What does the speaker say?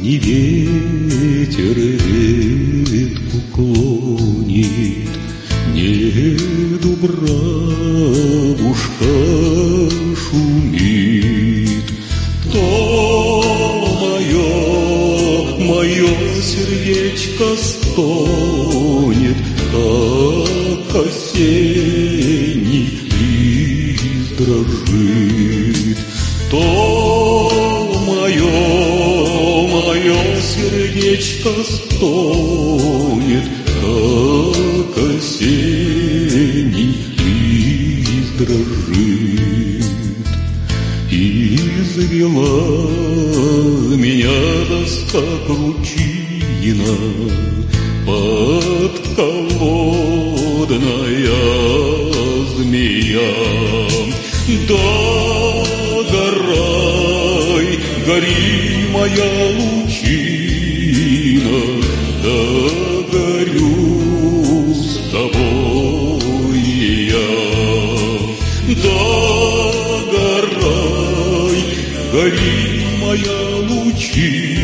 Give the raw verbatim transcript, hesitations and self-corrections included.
не ветер ветку клонит, не дубравушка шумит. То мое, мое сердечко стонет, как осенний лист дрожит. То мое, мое сердечко стонет, как осенний лист дрожит. И завела меня доска кручина, подколодная змея. Догорай, гори, моя лучина, догорю с тобой я. Догорай, гори, моя лучина,